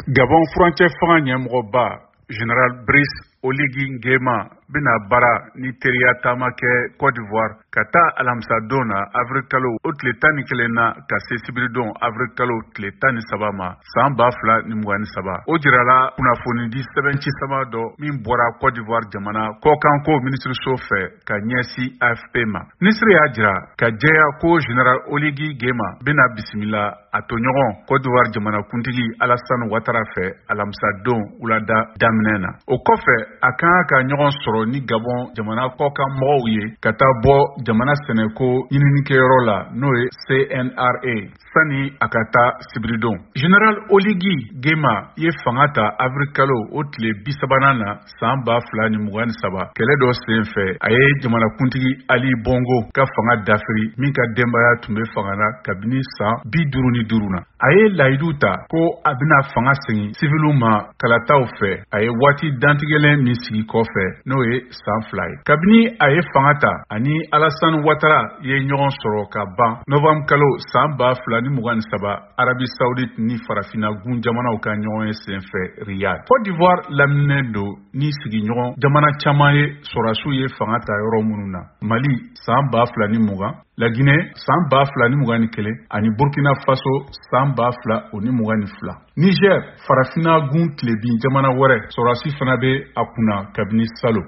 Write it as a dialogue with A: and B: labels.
A: Gabon furancɛ fanga ɲɛmɔgɔba General Brice Oligui Nguema bena bara ni teriya taama kɛ Côte d'Ivoire ka taa alamisa don na avril kalo o tile 11 na ka se sibiridon avril kalo tile 13 ma san 2023. O jirala kunnafoni di sɛbɛnci sama dɔ min bɔra Côte d'Ivoire jamana kɔkanko minisiriso fɛ ka ɲɛsi AFP ma. Minisiri y'a jira ka jɛya ko General Oligui Nguema bena bisimila a toɲɔgɔn Côte d'Ivoire jamana kuntigi Alassane Ouattara fɛ alamisa don wulada daminɛ na. O kɔfɛ a kan ka ɲɔgɔn sɔrɔ ni Gabon jamana kɔkan mɔgɔw ye ka taa bɔ jamana sɛnɛko ɲininikɛyɔrɔ la n'o ye CNRA sani a ka taa sibiridon. General Oligui Nguema ye fanga ta avril kalo o tile 30 na san 2023 kɛlɛ dɔ sen fɛ a ye jamanakuntigi Ali Bongo ka fanga dafiri min ka denbaya tun bɛ fanga na kabini san 55 na. A ye layidu ta ko a bɛna fanga segin sivilu ma kalataw fɛ. A ye waati dantigɛlen min sigi kɔfɛ n'o ye san 2 ye. Kabini a ye fanga ta ani Alassane Ouattara ye ɲɔgɔn sɔrɔ ka ban novembre kalo san 2023 Arabi Saoudite ni farafina gun jamanaw ka ɲɔgɔn ye senfɛ Riyad. Côte d'Ivoire laminɛ don ni sigiɲɔgɔn jamana caman ye sɔrasiw ye fanga ta yɔrɔ minnu na. Mali san 2020, La Guinée san 2021 ani Burkina Faso san 2022. Niger farafina gun tilebin jamana wɛrɛ sɔrasi fana bɛ a kunna kabini salo.